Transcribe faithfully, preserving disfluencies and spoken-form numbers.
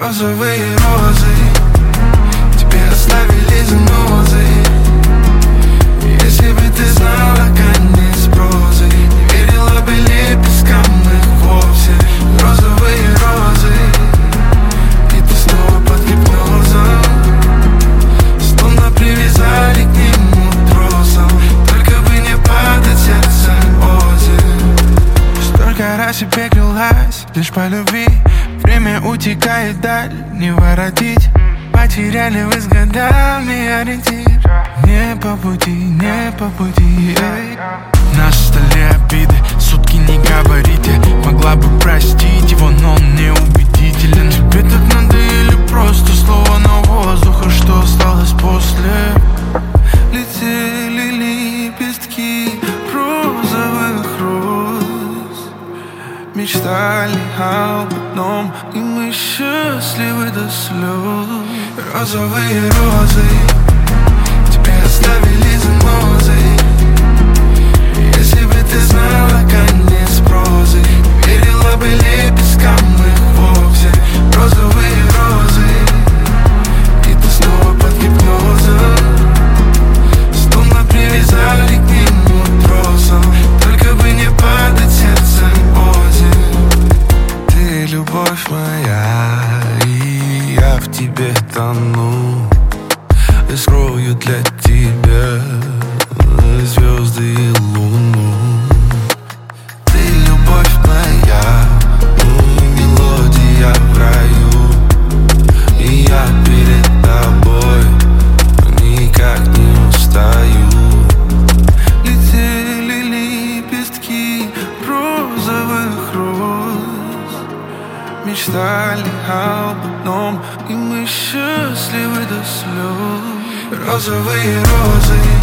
Розовые розы тебе оставили занозы. Если бы ты знала конец прозы, не верила бы лепесткам их вовсе. Розовые розы, и ты снова под гипнозом, словно привязали к нему тросом. Только бы не падать сердцем озер. Столько раз я пеклилась лишь по любви. Время утекает даль, не воротить. Потеряли вы с годами ориентир. Не по пути, не по пути, эй. На столе обиды, сутки не говорите. Могла бы простить его, но он не убедителен. Тебе так надо или просто слово на воздух? А что осталось после? Летели лепестки розовых роз, мечтали об одном, и мы счастливы до слез. Розовые розы тебе оставили занозы. Если бы ты знала конец прозы, не верила бы лепесткам их вовсе. Розовые розы, и ты снова под гипнозом, словно привязали к нему тросом. Только бы не падать сердцем озер. Ты любовь моя, и я в тебе тону. Я скрою для тебя звезды и луну. Ты любовь моя, мелодия в раю, и я перед тобой никак не устаю. Летели лепестки розовых роз, мечтали об одном, и мы счастливы до слез. Розовые розы